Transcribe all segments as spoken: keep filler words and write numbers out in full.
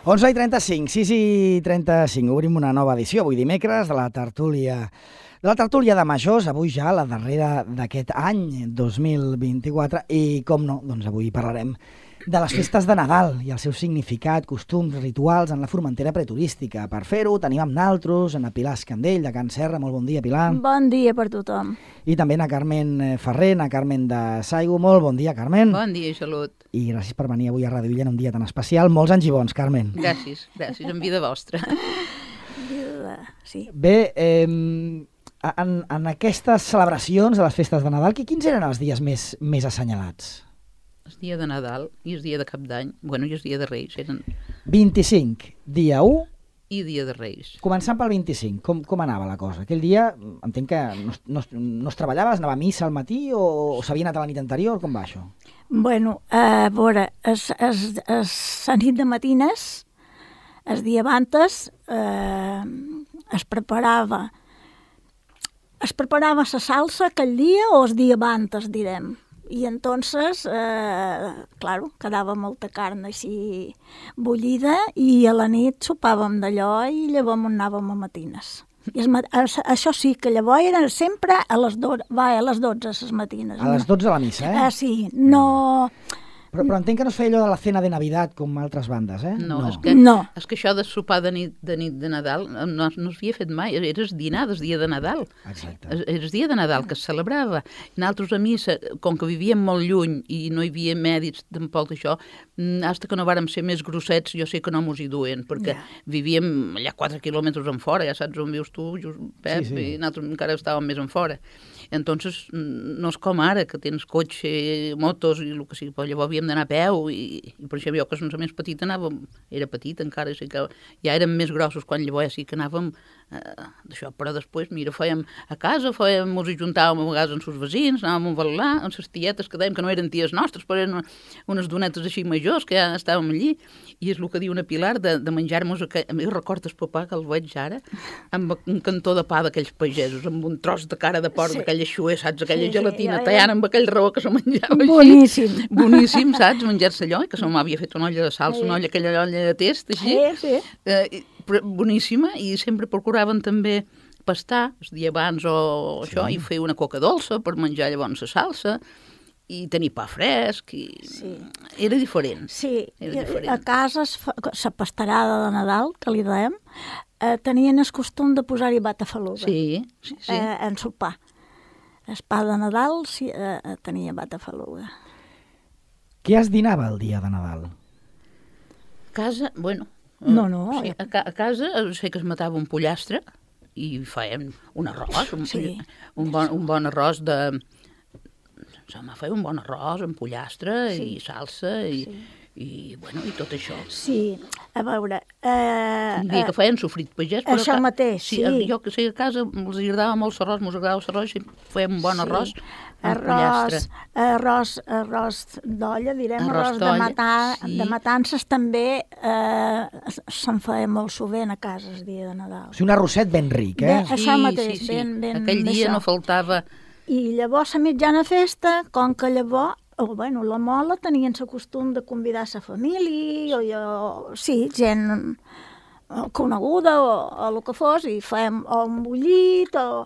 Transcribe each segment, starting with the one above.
onze i trenta-cinc, sis i trenta-cinc, obrim una nova edició, avui dimecres, de la tertúlia de la tertúlia de majors, avui ja la darrera d'aquest any dos mil vint-i-quatre, i com no, doncs avui parlarem de les festes de Nadal i el seu significat, costums, rituals en la Formentera preturística. Per fer-ho tenim amb naltros a Pilar Escandell, de Can Serra. Molt bon dia, Pilar. Bon dia per tothom. I també a Carmen Ferrer, a Carmen de Saigo. Molt bon dia, Carmen. Bon dia, salut. I gràcies per venir avui a Ràdio Illa en un dia tan especial. Molts anys i bons, Carmen. Gràcies, gràcies, en vida vostra. Sí. Bé, eh, en, en aquestes celebracions de les festes de Nadal, quins eren els dies més, més assenyalats? El dia de Nadal i el dia de Cap d'Any, bueno, i el dia de Reis, eren... vint-i-cinc, dia u... I dia de Reis. Començant pel vint-i-cinc, com, com anava la cosa? Aquell dia, entenc que no, no, no es treballava, es anava a missa al matí o, o s'havia anat a la nit anterior? Com va això? Bueno, a veure, es, es, es, la nit de matines, el dia abantes, eh, es preparava es preparava la salsa aquell dia o el dia abantes, direm. I entonces, eh, claro, quedava molta carn així bullida i a la nit sopàvem d'allò i llavors anàvem a matines. I es, això sí, que llavors eren sempre a les, do, va, a les dotze, les matines. A les dotze a la missa, eh? Ah, sí, no... Però, però entenc que no es feia allò de la cena de Navidad com altres bandes, eh? No, no. És, que, no. és que això de sopar de nit de, nit de Nadal no, no s'havia fet mai, era el dinar del dia de Nadal. Exacte. Era el dia de Nadal que es celebrava. Nosaltres a missa, com que vivíem molt lluny i no hi havia mèdics tampoc d'això, fins que no vàrem ser més grossets, jo sé que no mos hi duen, perquè yeah. vivíem allà quatre quilòmetres en fora, ja saps on vius tu, Pep, sí, sí. I nosaltres encara estàvem més en fora. Entonces, no és com ara, que tens cotxe, motos i el que sigui, però llavors havíem d'anar a peu i, i per això jo, que som més petita, anàvem, era petita encara, sí que ja érem més grossos quan llavors sí que anàvem eh, d'això, però després, mira, fèiem a casa, fèiem, ens hi juntàvem a vegades amb els veïns, anàvem a bailar, amb les tietes que dèiem que no eren ties nostres, però eren unes donetes així majors que ja estàvem allí, i és el que diu una Pilar de, de menjar-nos, aquell, jo recordo el papà, que el veig ara, amb un cantó de pa d'aquells pagesos, amb un tros de cara de porc, sí. Aquella xuer, saps, aquella sí, gelatina, sí, tallant amb aquell raó que se menjava així. Boníssim. Boníssim, saps, menjar-se allò, que sa mama havia fet una olla de salsa, sí. Una olla, aquella olla de test, així. Sí, sí. Eh, boníssima, i sempre procuraven també pastar, el dia abans o això, sí. I fer una coca dolça per menjar llavors la salsa, i tenir pa fresc, i sí. Era diferent. Sí, era diferent. A casa la pastarada de Nadal, que li dèiem, eh, tenien el costum de posar-hi batafaluga. Sí, sí, sí. Eh, en sopar. El pa de Nadal sí, eh, tenia batafaluga. Què es dinava el dia de Nadal? A casa, bueno... No, no. Sí, a, ca a casa sé que es matava un pollastre i fèiem un arròs, un, sí. un, bon, un bon arròs de... Se m'ha fet un bon arròs amb pollastre sí. I salsa i, sí. i, bueno, i tot això. Sí, a veure... Eh, Hi havia que feien sofrit pagès, però... Això mateix, sí. sí. Jo que sé, a casa els agradava molt l'arròs, mos agradava l'arròs i fèiem un bon arròs sí. Amb pollastre. Arròs, arròs d'olla, direm, arròs, arròs de, matà, sí. De matances també eh, se'n feia molt sovint a casa el dia de Nadal. O sigui, un arrosset ben ric, eh? Bé, això mateix, sí, sí, sí. ben, ben... Aquell dia això. No faltava... I llavors a mitjana festa, com que llavors, oh, bueno, la mola tenien el costum de convidar sa família, o, o sí, gent coneguda o, o el que fos, i fèiem o un bullit o...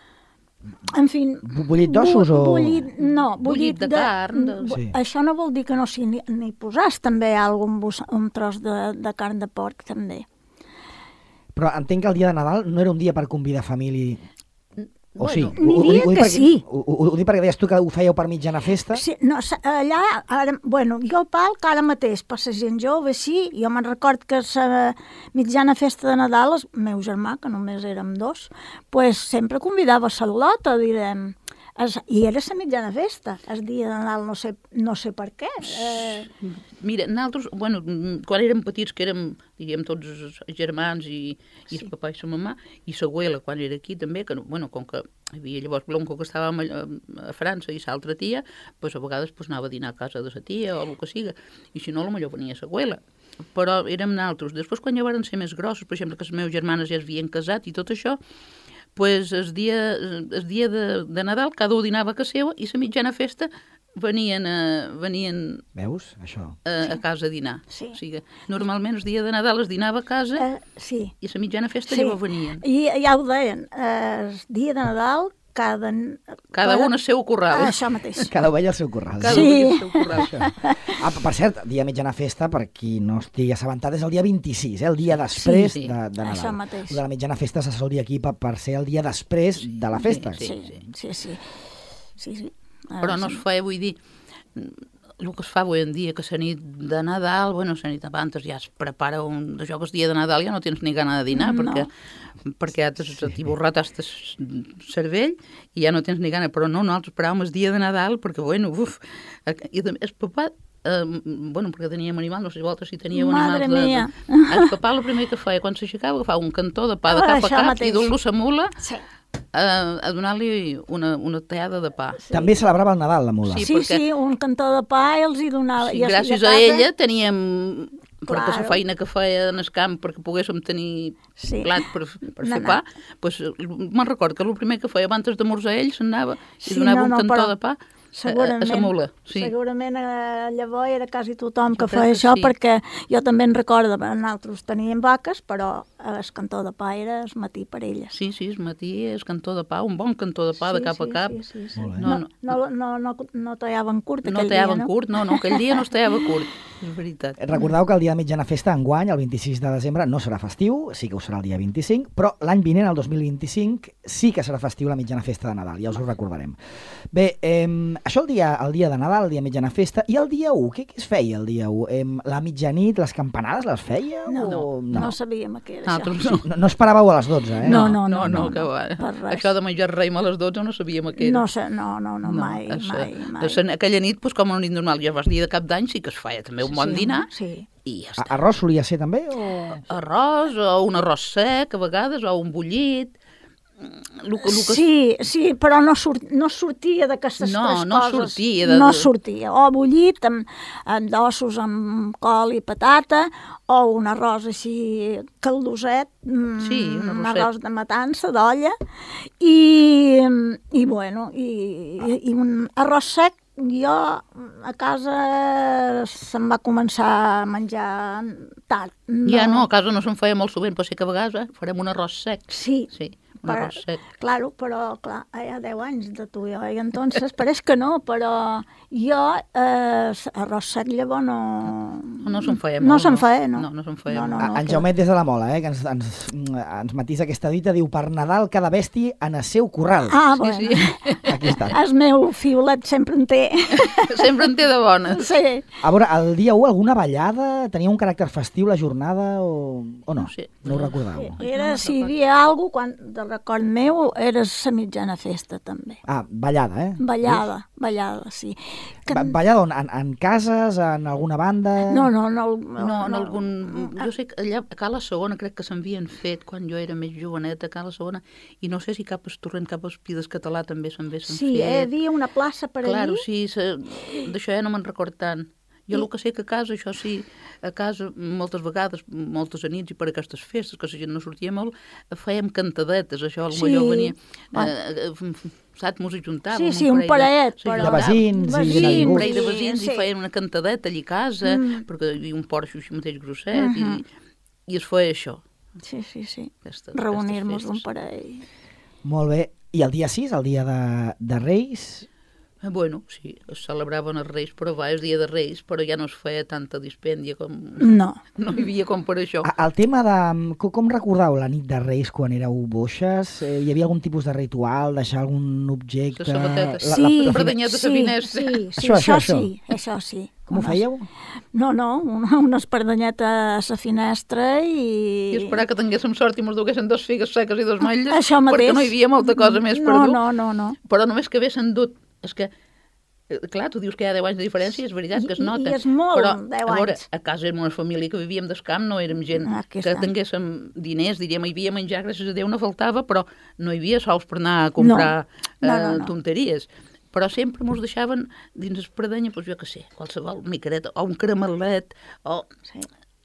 En fi... Bullit d'ossos o...? Bullit, no, bullit, bullit de, de carn. De... Sí. Això no vol dir que no s'hi ni, ni posàs també algun bus, un tros de, de carn de porc, també. Però entenc que el dia de Nadal no era un dia per convidar família... O bueno, sí? N'hi dia que perquè, sí. Ho, ho, ho dic perquè deies tu que ho fèieu per mitjana festa? Sí, no, allà, ara, bueno, jo pal que ara mateix, per la gent jove, sí, jo me'n record que la mitjana festa de Nadal, el meu germà, que només érem dos, pues sempre convidava a Salolota, direm, es, i era la mitjana festa, el dia de Nadal, no sé, no sé per què. Eh... Mira, nosaltres, bueno, quan érem petits, que érem, diguem, tots els germans i, i sí. El papà i la mamà, i l'abuela, quan era aquí també, que, bueno, com que hi havia llavors l'oncle que estàvem a, a França i l'altra tia, pues a vegades pues, anava a dinar a casa de la tia o el que siga, i si no, potser venia l'abuela. Però érem nosaltres. Després, quan ja van ser més grossos, per exemple, que les meves germanes ja es havien casat i tot això, pues el dia, el dia de, de Nadal cada un dinava a casa seva i la mitjana festa venien a, venien Veus, això? a, a casa a dinar. Sí. O sigui, normalment el dia de Nadal es dinava a casa Eh, sí. i a la mitjana festa Sí. llavors venien. I ja ho deien, eh, el dia de Nadal, cada... Cada un al seu corral. Ah, això mateix. Cada ovella al seu corral. Cada Sí. un al seu corral. Això. Ah, per cert, dia mitjana festa, per qui no estigui assabentat, és el dia vint-i-sis, eh? El dia després Sí, sí. de, de Nadal. Això mateix. El de la mitjana festa se sol dir aquí per, per ser el dia després de la festa. sí. Sí, sí, sí. sí, sí. Ah, Però no es sí. feia, vull dir, el que es fa avui en dia, que la nit de Nadal, bueno, la nit abans ja es prepara un... D'això que el dia de Nadal ja no tens ni gana de dinar, No. perquè, perquè ja t'has sí. borrat el cervell i ja no tens ni gana. Però no, nosaltres esperàvem el dia de Nadal, perquè, bueno, uf... I el papà, eh, bueno, perquè teníem animals, no sé si vosaltres si teníeu Madre animals... mia. De, de... El papà el primer que feia quan s'aixecava agafava un cantó de pa de Ah, cap a això cap mateix. i dur-lo a la mula Sí. a, a donar-li una, una tallada de pa. Sí. També celebrava el Nadal, la mula. Sí, Sí, perquè- sí, un cantó de pa i els hi donava. Sí, I gràcies a, a casa, ella teníem, perquè Claro. la feina que feia en el camp perquè poguéssim tenir Sí. plat per, per No, fer no. pa, doncs me'n record que el primer que feia abans d'esmorzar ell s'anava i Sí, donava no, un no, cantó però de pa a, a Segurament, la mula. Sí. segurament eh, llavors era quasi tothom que Jo crec feia que això, sí. perquè jo també en recordo, nosaltres teníem vaques, però el cantó de pa era el matí per elles. Sí, sí, el matí és cantó de pa, un bon cantó de pa de cap sí, a cap. Sí, sí, sí. Molt bé. No, No, no, no, no, no tallaven curt No aquell tallaven dia, no? curt, no, no, aquell dia no es tallava curt, és veritat. Recordeu que el dia de mitjana festa enguany, el vint-i-sis de desembre, no serà festiu, sí que ho serà el dia vint-i-cinc, però l'any vinent, el dos mil vint-i-cinc, sí que serà festiu la mitjana festa de Nadal, ja us ho recordarem. Bé, eh, això el dia, el dia de Nadal, el dia de mitjana festa, i el dia u, què, què es feia el dia u? Eh, la mitjanit, les campanades les feia? No, o... no, no sabíem què era Nosaltres això. no. No, no esperàveu a les dotze, eh? No, no, no, no, no, que no, va. per res. Això de menjar raïm a les dotze no sabíem què era. No, sé, no, no, no, mai, a sa- mai, mai. a sa- aquella nit, doncs, com una nit normal, ja vas dir de cap d'any, sí que es feia també un bon Sí, dinar Sí. i ja A- està. Arròs solia ser també? O... Arròs, o un arròs sec, a vegades, o un bullit. Lo, que- lo que... Sí, sí, però no, surt, no sortia d'aquestes No, tres no coses. sortia de- No sortia. O bullit amb, amb d'ossos amb col i patata, o un arròs així caldoset, mm, Sí, un un arrosset. arròs de matança, d'olla, i, i bueno, i, i un arròs sec. Jo a casa se'm va començar a menjar tard. Ja no, a casa no se'n feia molt sovint, però sí que a vegades eh, farem un arròs sec. Sí, Sí, un Per- arròs sec. Claro, però clar, hi ha deu anys de tu i jo, i entonces pareix que no, però jo eh, arròs sec llavors no... No se'n feia No molt, se'n no. feia, no. No, no se'n feia no, no, molt. no, En que- Jaumet des de la Mola, eh, que ens, ens, ens matisa aquesta dita, diu per Nadal cada bèstia en el seu corral. Ah, Sí, bueno. sí. Aquí està. El meu fiolet sempre en té. Sempre en té de bones. Sí. A veure, el dia u, alguna ballada? Tenia un caràcter festiu la jornada o, o no? No sé. No ho recordàveu? Era, si hi havia alguna quan de record meu, era la mitjana festa, també. Ah, ballada, eh? Ballada, ballada, sí. Que... Ba ballada on? En, en cases, en alguna banda? No, no, no. No, en algun... Jo sé que allà a Cala Segona crec que s'havien fet quan jo era més joveneta a Cala Segona i no sé si cap a Torrent, cap a Espides Català també se'n ve s'han Sí, hi fet. havia una plaça per Claro, allí. sí, se... d'això ja no me'n record tant. Jo el que sé que a casa, això sí, a casa moltes vegades, moltes nits i per aquestes festes, que la gent no sortia molt, fèiem cantadetes, això Sí, potser venia, bueno. eh, eh, saps, mos hi juntàvem. Sí, sí, un parellet, sí, però- De veïns i sí, de un gust. parell de veïns Sí. i feien una cantadeta allà a casa, Mm. perquè hi havia un porxo així mateix grosset, Mhm. i, i es feia això. Sí, sí, sí. Aquesta, Reunir-nos un aquestes festes. parell. Molt bé. I el dia sis, el dia de, de Reis? Eh, Bueno, sí, es celebraven els Reis, però va, és dia de Reis, però ja no es feia tanta dispèndia com... No. No hi havia com per això. A- El tema de... Com, com recordeu la nit de Reis quan éreu boixes? Eh, hi havia algun tipus de ritual, deixar algun objecte? La sabateta. La- Sí, la- la fardanyeta a sí, la finestra. sí, sí, Això, això, això, sí, això sí. Com ho Unes- fèieu? No, no, una, una espardanyeta a la finestra i... I esperar que tinguéssim sort i mos duguessin dos figues seques i dos malles, Això mateix. perquè no hi havia molta cosa més per no, dur. No, no, no. Però només que haguessin dut... És que, eh, clar, tu dius que hi ha deu anys de diferència, és veritat que es I- i- nota. i és molt, però, deu a veure, anys. a casa érem una família que vivíem del camp, no érem gent Ah, aquí que està. tinguéssim diners, diríem, hi havia menjar, gràcies a Déu no faltava, però no hi havia sols per anar a comprar No, no, eh, no, no. tonteries. Però sempre mos deixaven dins espardenya, doncs jo què sé, qualsevol micareta, o un caramelet, o, Sí.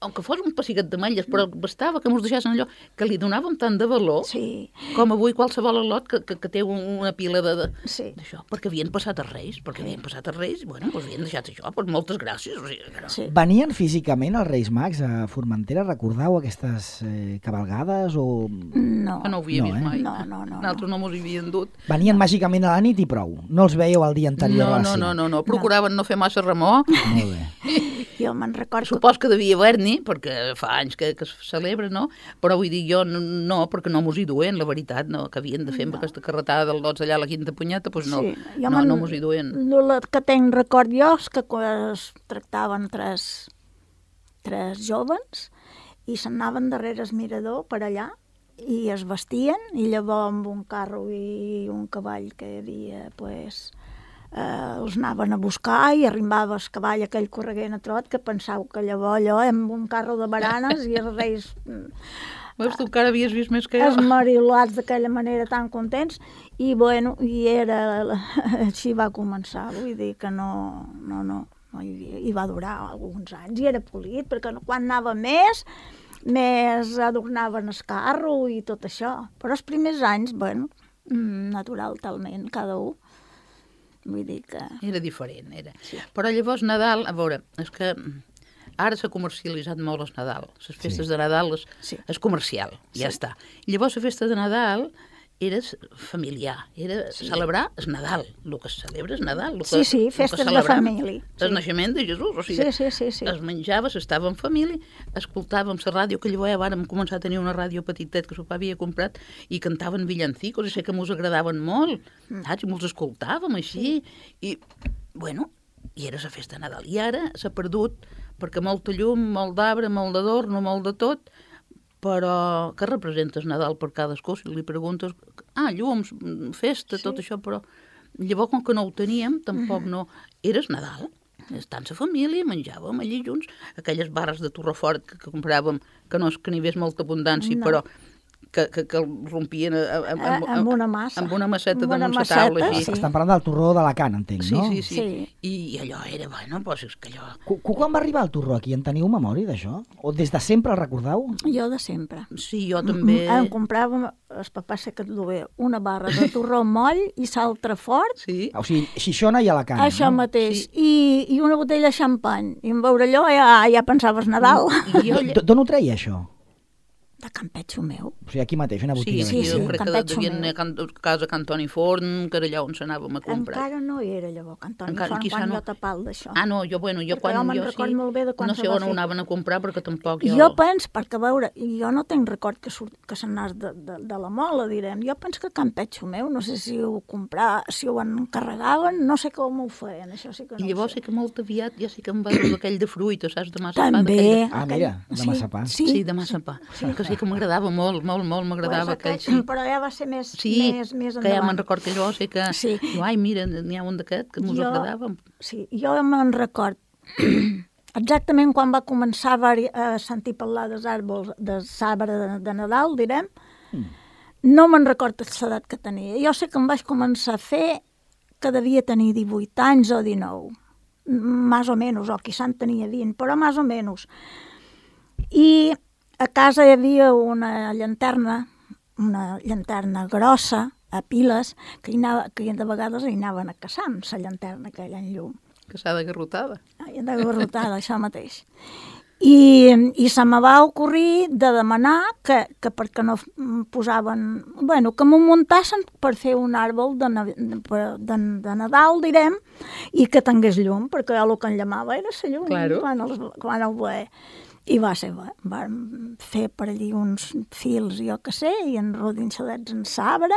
que fos un pessigat d'ametlles, però bastava que mos deixessin allò, que li donàvem tant de valor, Sí, com avui qualsevol al·lot que, que, que té una pila de, de, sí. d'això, perquè havien passat els reis, perquè havien passat els reis, i bueno, doncs havien deixat això, doncs moltes gràcies. O sigui, que no. Sí. Venien físicament els Reis Mags a Formentera? Recordeu aquestes eh, cabalgades o... No, Que no ho havia No, vist eh? mai. no, no, no. Nosaltres no mos hi havien dut. Venien màgicament a la nit i prou? No els veieu el dia anterior No, a la no, cena? no, no, no, procuraven no fer massa remor. Molt bé. Jo me'n recordo que... Supos que devia haver-n'hi, perquè fa anys que, que es celebra, no? Però vull dir, jo no, no perquè no mos hi duen, la veritat, no, que havien de fer amb No. aquesta carretada del lots allà a la Quinta Punyeta, doncs no, Sí, jo no, me'n- no mos hi duen. El que tenc record jo és que quan es tractaven tres, tres joves i s'anaven darrere el mirador per allà i es vestien i llavors amb un carro i un cavall que hi havia, pues, eh, els anaven a buscar i arribava el cavall aquell correguent a trot que pensau que llavors allò amb un carro de baranes i els reis Veus, tu encara havies vist més que jo. esmarilats d'aquella manera tan contents i bueno, i era així va començar, vull dir que no, no, no, no hi, havia, i va durar alguns anys i era polit perquè quan anava més més adornaven el carro i tot això, però els primers anys, bueno, natural talment cada un, vull dir que... Era diferent, era. Sí. Però llavors Nadal, a veure, és que ara s'ha comercialitzat molt el Nadal. Les festes Sí. de Nadal és, Sí. és comercial, ja Sí. està. Llavors la festa de Nadal era familiar, era sí. celebrar el Nadal. El que es celebra és Nadal. El que, Sí, sí, el que festes de celebrem família. El Sí. naixement de Jesús. O sigui, Sí, sí, sí, sí. es menjava, s'estava en família, escoltàvem la ràdio, que llavors ja vàrem començar a tenir una ràdio petitet que el papa havia comprat i cantaven villancicos, i sé que mos agradaven molt, saps? I mos escoltàvem així, i, bueno, i era la festa de Nadal. I ara s'ha perdut, perquè molta llum, molt d'arbre, molt d'adorno, molt de tot, però què representa el Nadal per cadascú? Si li preguntes, ah, llums, festa, Sí. tot això, però llavors, com que no ho teníem, tampoc no... Era el Nadal. Estant la família, menjàvem allí junts, aquelles barres de torrefort que, que compràvem, que no és que n'hi hagués molta abundància, No. però que, que, que el rompien a, a, a, A- amb una massa. amb una masseta Amb damunt una la taula. masseta, Així. sí. Estan parlant del torró d'Alacant, entenc, Sí, no? sí, sí, Sí. I, I allò era, bueno, doncs és que allò... Cu- cu- Quan va arribar el torró aquí? En teniu memòria d'això? O des de sempre el recordeu? Jo de sempre. Sí, jo també... Em compràvem, el papà sé que et duia, una barra de torró moll i saltre fort, Sí, O sigui, Xixona i Alacant, això no? mateix, i, i una botella de xampany. I en veure allò ja, ja pensaves Nadal. i jo... D- D'on ho treia, això? De Campetxo meu. O sigui, aquí mateix, una Sí, botiga. sí, d'aquí, sí, eh? jo crec que Campetxo devien meu. anar a can- casa Can Toni Forn, que era allà on s'anàvem a comprar. Encara no era llavors, Antoni Encara- Font, quizà quan no. jo tapal d'això. Ah, no, jo, bueno, jo Perquè quan jo me'n jo record sí, molt bé de quan no se sé va on fer. ho anaven a comprar, perquè tampoc jo... Jo penso, perquè a veure, jo no tinc record que, surt, que se'n anés de, de, de la mola, direm. Jo penso que Campetxo meu, no sé si ho comprar, si ho encarregaven, no sé com ho feien, això sí que no I llavors ho sí sé. que molt aviat ja sí que em va dur aquell de fruita, saps, de massa També. Ah, aquell- mira, de massapà. Sí, Sí, de massa pa. Sí. Que sí que m'agradava molt, molt, molt, m'agradava pues aquell, aquest, sí. Però ja va ser més, Sí, més, més que ja endavant. me'n record que jo sé que... Sí. Diu, ai, mira, n'hi ha un d'aquest que mos Jo- agradava. Sí, jo me'n record exactament quan va començar a, haver- a sentir parlar dels àrbols, de l'arbre de, de Nadal, direm, Mm. no me'n record l'edat que tenia. Jo sé que em vaig començar a fer que devia tenir divuit anys o dinou, més o menys, o quizà en tenia vint, però més o menys. I a casa hi havia una llanterna, una llanterna grossa, a piles, que, hi anava, que de vegades hi anaven a caçar amb la llanterna aquella en llum. Que s'ha de garrotada. I de garrotada, això mateix. I, i se me va ocorrir de demanar que, que perquè no posaven... Bueno, que m'ho muntassin per fer un àrbol de, na- de, de, de Nadal, direm, i que tingués llum, perquè jo el que em llamava era la llum Claro. quan, els, quan el veia. I va ser, va, vam fer per allí uns fils, jo que sé, i enrodinxadets en sabre,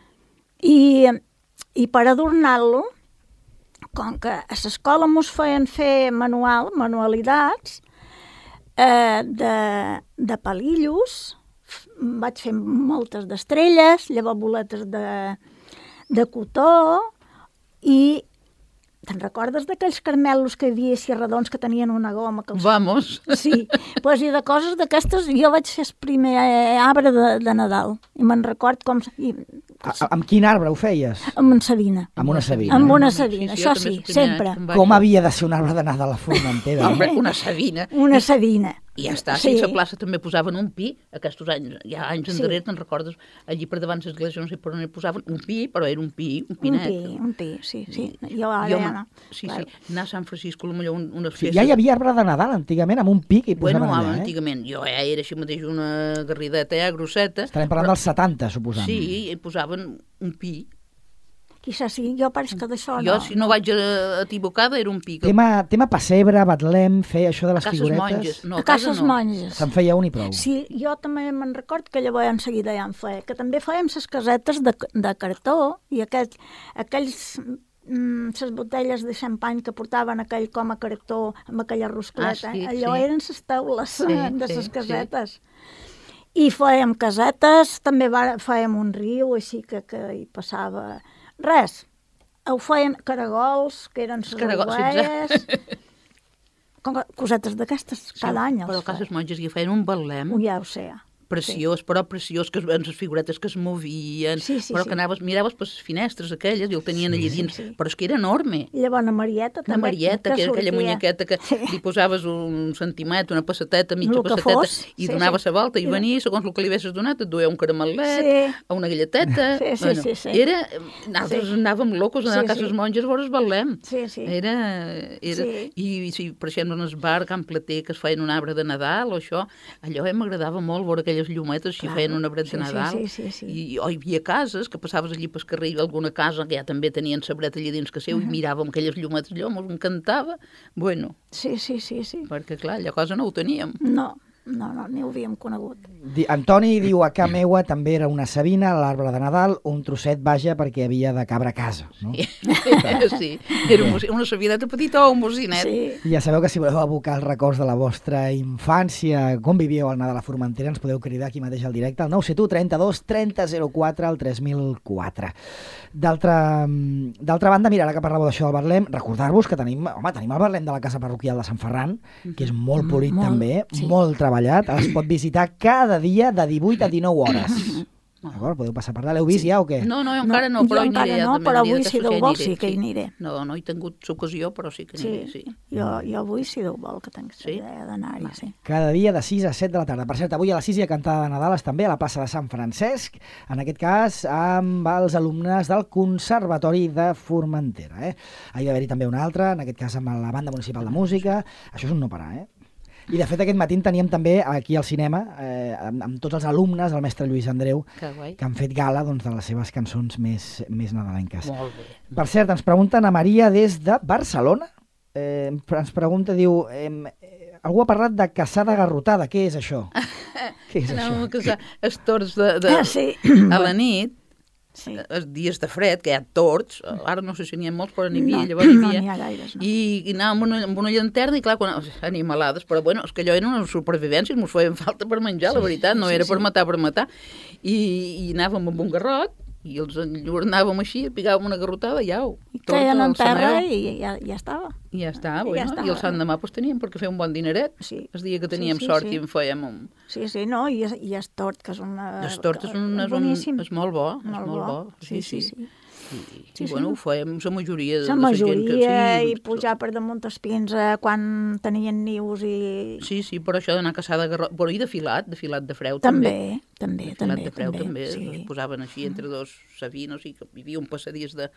i, i per adornar-lo, com que a l'escola mos feien fer manual, manualitats, eh, de, de palillos, f- vaig fer moltes d'estrelles, llavors boletes de, de cotó, i te'n recordes d'aquells caramelos que hi havia així redons que tenien una goma? Que els... Vamos. Sí, pues, i de coses d'aquestes jo vaig fer el primer eh, arbre de, de Nadal, i me'n record com... I, A, a, amb quin arbre ho feies? amb una sabina. Amb una sabina. Amb una Sí, sabina, sí, això jo també sí, el primer sempre. any que em vaig- Com havia de ser un arbre de Nadal a la Formentera? Home, eh? una sabina. Una sabina. I ja està, Sí. sí, a la plaça també posaven un pi, aquests anys, ja anys Sí. endarrere, te'n recordes, allí per davant l'església, no sé per on hi posaven un pi, però era un pi, un Un pinet. pi, un pi, sí, sí. Jo ara Jo ja me- no. Sí, Clar. sí, anar a Sant Francisco, potser un, unes Sí, festes... ja hi havia arbre de Nadal antigament, amb un pic i posaven Bueno, allà, eh? antigament, jo ja era així mateix una garrideta, ja, grosseta. Estarem parlant dels setanta, suposant. Sí, i posaven un pi. Quizás sí, jo pareix que d'això Jo, no. si no vaig eh, equivocada, era un pi. Tema, tema pessebre, Betlem, fer això de les Cases figuretes... monges. No, A cases no. monges. Se'n feia un i prou. Sí, jo també me'n record que llavors en seguida ja en feia, que també fèiem les casetes de, de cartó i aquell, aquells mm, les botelles de xampany que portaven aquell com a cartó amb aquella roscleta, Ah, sí, allò sí. eren les taules Sí, de sí, les sí. casetes. I fèiem casetes, també va, fèiem un riu, així que, que hi passava... Res, ho feien caragols, que eren les Caragols, sí, aigües, com que- cosetes d'aquestes cada any. Però els a cases feien. monges hi feien un betlem Ja ho sé. preciós, però preciós, que amb les figuretes que es movien, Sí, sí, però sí. que anaves, miraves per les finestres aquelles i el tenien allà dins, sí. però és que era enorme. I llavors una Marieta també. Una Marieta, que era aquella sortia. munyequeta que Sí. li posaves un centimet, una pesseteta, mitja El que pesseteta, fos, i sí, donava sí. la volta i I- venia, segons el que li haguessis donat, et duia un caramelet, Sí. o una galleteta. Sí, sí, bueno, sí, sí. Era, nosaltres Sí. anàvem locos a anar Sí, a cases sí. monges a veure el Betlem. Sí, sí. Era, era, Sí. I, i si, per exemple, en el bar Can Plater, que es feien un arbre de Nadal o això, allò eh, m'agradava molt veure aquelles llumetes si Clar. feien un arbre de Sí, sí, Nadal. sí, sí, sí. I, o hi havia cases que passaves allí pel carrer, i alguna casa que ja també tenien sabret allà dins que seu, uh -huh. i miràvem aquelles llumetes, allò ens encantava. Bueno, Sí, sí, sí, sí. perquè clar, allò cosa no ho teníem. No, no, no, ni ho havíem conegut. Di- Antoni diu, a casa meua també era una sabina, l'arbre de Nadal, un trosset, vaja, perquè havia de cabre a casa. No? Sí, era un, una sabineta petita o un bocinet. Sí. I ja sabeu que si voleu abocar els records de la vostra infància, com vivíeu al Nadal a Formentera, ens podeu cridar aquí mateix al directe, al nou set u trenta-dos trenta zero quatre al tres mil quatre. D'altra d'altra banda, mira, ara que parlàveu d'això del Betlem, recordar-vos que tenim, home, tenim el Betlem de la Casa Parroquial de Sant Ferran, que és molt polit Molt, també, sí. molt treballat, es pot visitar cada dia de divuit a dinou hores. D'acord? Podeu passar per allà. L'heu vist ja o què? No, no, jo encara no, però jo hi encara aniré. no, també, però un dia avui, d'aquests si Déu ja vol, aniré, sí que hi aniré. No, no he tingut l'ocasió, però sí que aniré, sí. Sí, jo, jo avui, si Déu vol, que tinc Sí? idea d'anar-hi, sí. Cada dia de sis a set de la tarda. Per cert, avui a les sis hi ha cantada de Nadales també a la plaça de Sant Francesc, en aquest cas amb els alumnes del Conservatori de Formentera. Eh? Ahir va haver-hi també una altra, en aquest cas amb la Banda Municipal de Música. Això és un no parar, eh? I de fet aquest matí en teníem també aquí al cinema eh, amb, amb tots els alumnes del mestre Lluís Andreu Que guai. que han fet gala doncs, de les seves cançons més, més nadalenques. Molt bé. Per cert, ens pregunten a Maria des de Barcelona. Eh, ens pregunta, diu, eh, eh, algú ha parlat de caçada garrotada. Què és això? Què és Anàvem això? a caçar els tords de, de, Ah, sí. a la nit, Sí. els dies de fred, que hi ha tords, ara no sé si n'hi ha molts, però n'hi havia, No, llavors n'hi no havia. n'hi ha gaires, no. I, i anàvem amb una, amb una llanterna i clar, quan, animalades, però bueno, és que allò eren unes supervivències, ens feien falta per menjar, la veritat, no sí, era sí. per matar, per matar. I, i anàvem amb un garrot, i els enllornàvem així, pigàvem una garrotada i au. I caien en terra i... i ja, ja estava. I ja està, I ja bueno, està. i el sant demà pues, teníem perquè fer un bon dineret. Sí. El dia que teníem Sí, sí, sort sí. i en fèiem un... Sí, sí, no, i, i és tort, que és una... Les tortes són un, és, un, boníssim. és molt bo, és Molt molt bo. bo. Sí, sí, sí. I, Sí, i sí. bueno, ho fèiem la majoria de, La de la gent que... majoria, Sí, i pujar per damunt els pins eh, quan tenien nius i... Sí, sí, però això d'anar a caçar de garrot... Bueno, i de filat, de filat de freu també. També, també, De filat també. de freu també, sí. es posaven així entre dos sabins, i que hi havia un passadís de,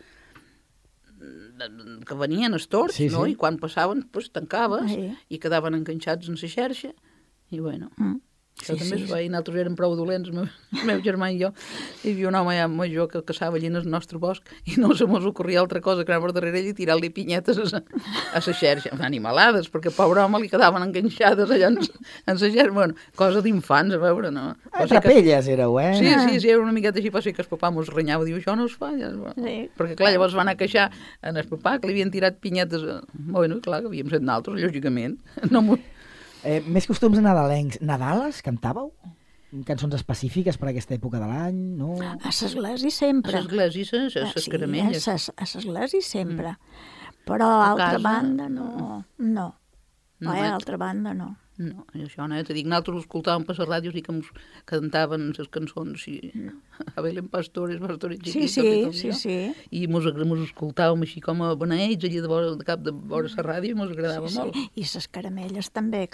de, de que venien els tords, Sí, no? sí. I quan passaven, pues, tancaves Sí. i quedaven enganxats en la xarxa, i bueno... Mm. Això Sí, també sí, es feia, i nosaltres érem prou dolents, el meu, el meu germà i jo. Hi havia un home ja major que caçava allà en el nostre bosc i no se mos ocorria altra cosa que anar per darrere ell i tirar-li pinyetes a la xarxa. Animalades, perquè al pobre home li quedaven enganxades allà en la xarxa. Bueno, cosa d'infants, a veure, no? Ah, Pot ser que- trapelles éreu, eh? Sí, sí, sí, era una miqueta així, pot ser que el papà mos renyava, diu, això no es fa. Ja, bueno. Sí. Perquè, clar, llavors va anar a queixar en el papà que li havien tirat pinyetes. A... Bueno, clar, que havíem set naltros, lògicament. No m'ho... Eh, més costums nadalencs. Nadales, cantàveu? Cançons específiques per a aquesta època de l'any, no? A l'església A sempre. l'església, a les Sí, caramelles. a ses- a l'església sempre. Però a altra casa, banda no. No. No, No, eh? a altra banda no. No, i això no, eh? Te dic, nosaltres escoltàvem per les ràdios i que ens cantaven les cançons i a Belén Pastores, Pastores Sí, Chiquitos sí, i tot sí, això. sí. I mos, agra- mos escoltàvem així com a beneits allà de, vora, de cap de vora la ràdio i mos agradava Sí, molt. sí. I les caramelles també, que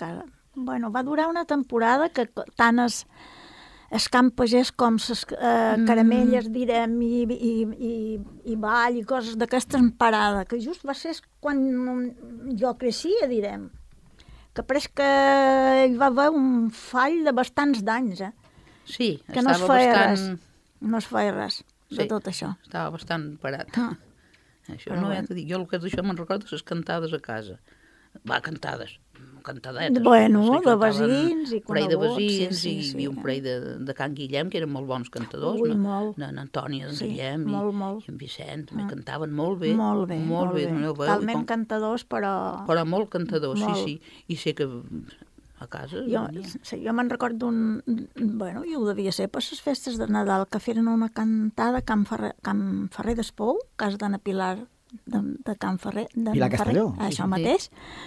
bueno, va durar una temporada que tant es, es Camp Pagès com les eh, caramelles, direm, i, i, i, i ball i coses d'aquestes en parada, que just va ser quan jo creixia, direm, que pareix que hi va haver un fall de bastants d'anys, eh? Sí, que no es estava feia bastant... res, no es feia res de Sí. tot això. Estava bastant parat. Ah. Això Però no bueno. he de dir. Jo el que d'això me'n recordo les cantades a casa. Va, cantades, cantadetes. Bueno, no sé, de cantaven vesins i un parell de coneguts, sí, vesins sí, i hi sí. havia un parell de, de Can Guillem, que eren molt bons cantadors. Ui, no? molt. En Antònia, en Sí, Guillem i, molt, molt. i en Vicent, també Ah. cantaven molt bé. Molt bé, molt bé. No veu, Talment com... cantadors, però... Però molt cantadors, Molt. sí, sí. I sé que a casa... Jo, venia. sí, jo me'n recordo d'un... Bueno, jo ho devia ser per les festes de Nadal, que feren una cantada a Can Ferrer, Can Ferrer d'Espou, casa d'Anna Pilar de, de Can Ferrer. De Pilar Ferrer, Castelló. Això Sí, sí. mateix.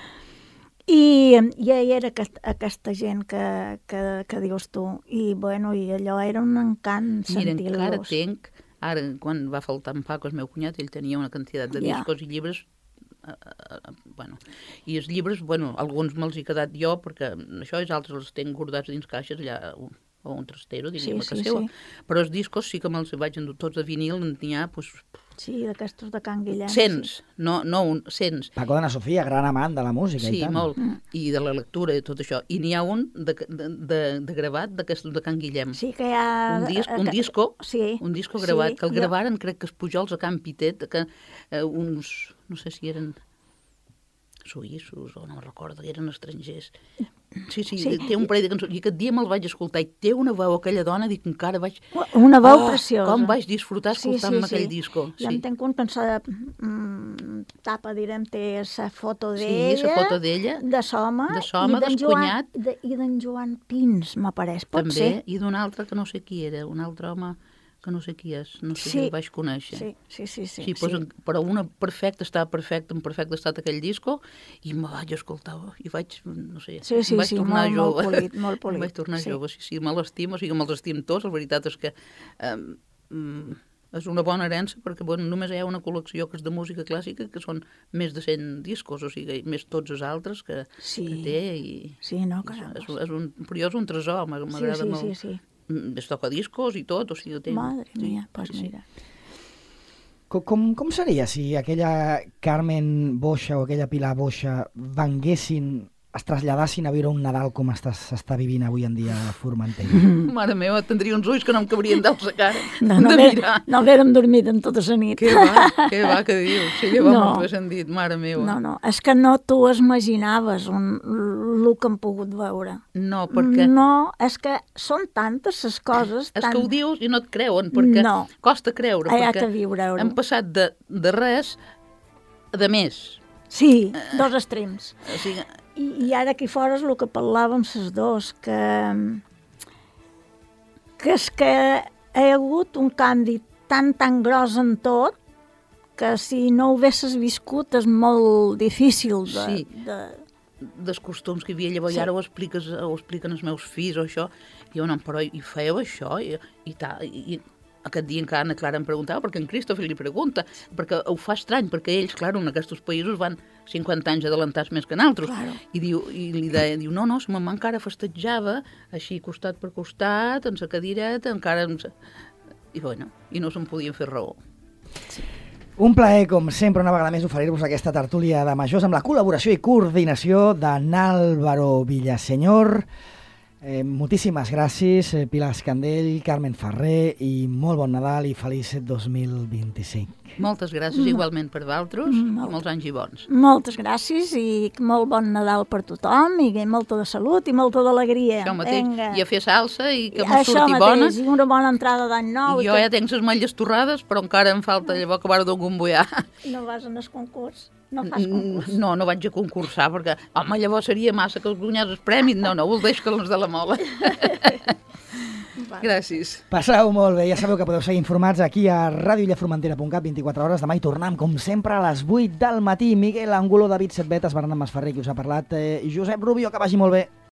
I, i hi era aquest, aquesta gent que, que, que dius tu. I, bueno, i allò era un encant Mira, encara sentir-los. tinc, ara, quan va faltar en Paco, el meu cunyat, ell tenia una quantitat de Ja. discos i llibres, eh, eh, bueno, i els llibres, bueno, alguns me'ls he quedat jo, perquè això és altres els tenc guardats dins caixes allà, o o un trastero, diríem, Sí, a casa sí, seva. sí. Però els discos sí que me'ls vaig endur tots de vinil, n'hi ha, doncs, Sí, d'aquestos de Can Guillem. cents, no, no un, cents. Paco d'Anna Sofia, gran amant de la música, i Sí, tant. molt, i de la lectura i tot això. I n'hi ha un de, de, de, de gravat d'aquestos de Can Guillem. Sí, que hi ha... Un, disc, un que- disco, sí, un disco sí, gravat, que el jo- gravaren, crec que es Pujols a Can Pitet, que eh, uns, no sé si eren suïssos o no me'n recordo, eren estrangers. Sí, sí, Sí. té un parell de cançons. I aquest dia me'l vaig escoltar i té una veu aquella dona, dic, encara vaig... Una veu Ah, preciosa. com vaig disfrutar escoltant aquell disco. Ja Sí. em tenc un pensar mm, tapa, direm, té la foto Sí, d'ella. la foto d'ella, de Soma. de Soma, i d'en del Joan- cunyat. de- I d'en Joan Pins, m'apareix. Pot també, ser? i d'un altre que no sé qui era, un altre home que no sé qui és, no sé Sí. si el vaig conèixer. Sí, sí, sí. sí, Sí, pues, però una perfecta, estava perfecte, en perfecte estat aquell disco, i me vaig escoltar, i vaig, no sé, Sí, sí, em vaig sí, tornar molt, molt jove. polit, molt polit, Em vaig tornar sí. jove, sí, sí, me l'estimo, o sigui, me'ls estimo tots, la veritat és que eh, mm, és una bona herència, perquè bueno, només hi ha una col·lecció que és de música clàssica, que són més de cent discos, o sigui, més tots els altres que, Sí. que té, i Sí, no, és, caramba. és, és un, però jo és un tresor, m'agrada Sí, sí, molt. sí, sí. Mm, Es toca discos i tot, o sigui, té... Madre sí, mia, doncs sí, sí. mira. Com, com, com seria si aquella Carmen Boixa o aquella Pilar Boixa venguessin, es traslladassin a viure un Nadal com s'està vivint avui en dia a Formentera? Mare meva, tindria uns ulls que no em cabrien d'alça cara No, no, de haver, mirar. no haguérem dormit en tota la nit. Què va, què va, què dius? Sí, ja va No. molt bé sentit, mare meva. No, no, és que no t'ho imaginaves un, el que hem pogut veure. No, perquè No, és que són tantes les coses... és tan... que ho dius i no et creuen, perquè No. costa creure, Hi ha perquè que viure-ho. hem passat de, de res a de més. Sí, dos extrems. O sigui, I, I ara aquí fora és el que parlàvem ses dos, que, que és que hi ha hagut un canvi tan, tan gros en tot, que si no ho haguessis viscut és molt difícil de... Sí. de... dels costums que hi havia llavors, Sí. sí. ara ho, expliques, ho expliquen els meus fills o això, i jo no, però i fèieu això, i, i, tal, i, i aquest dia encara Anna Clara em preguntava, perquè en Christopher li pregunta, perquè ho fa estrany, perquè ells, clar, en aquests països van cinquanta anys adelantats més que nosaltres, Claro. i, diu, i li deia, diu, no, no, sa mamà encara festejava, així costat per costat, en sa cadireta, encara... En sa... I bueno, i no se'n podien fer raó. Un plaer, com sempre, una vegada més oferir-vos aquesta tertúlia de majors amb la col·laboració i coordinació de n'Àlvaro Villaseñor. Eh, moltíssimes gràcies, eh, Pilar Escandell, Carmen Ferrer, i molt bon Nadal i feliç dos mil vint-i-cinc. Moltes gràcies, igualment per vosaltres, Mm, i molts anys i bons. Moltes gràcies i molt bon Nadal per tothom i molta de salut i molta d'alegria. Això mateix, Vinga. i a fer salsa i que I m'ho això surti mateix, bona. i una bona entrada d'any nou. I jo ja tenc les malles torrades, però encara em falta llavors acabar de gomboiar. No vas en el concurs? No fas concurs? No, no vaig a concursar, perquè, home, llavors seria massa que els guanyés el premi. No, no, ho deixo que els de la mola. Gràcies. Passeu molt bé, ja sabeu que podeu seguir informats aquí a radioillaformentera punt cat vint-i-quatre hores. Demà hi tornem, com sempre, a les vuit del matí. Miguel Angulo, David Setbetes, Bernat Masferrer, qui us ha parlat, eh, Josep Rubio, que vagi molt bé.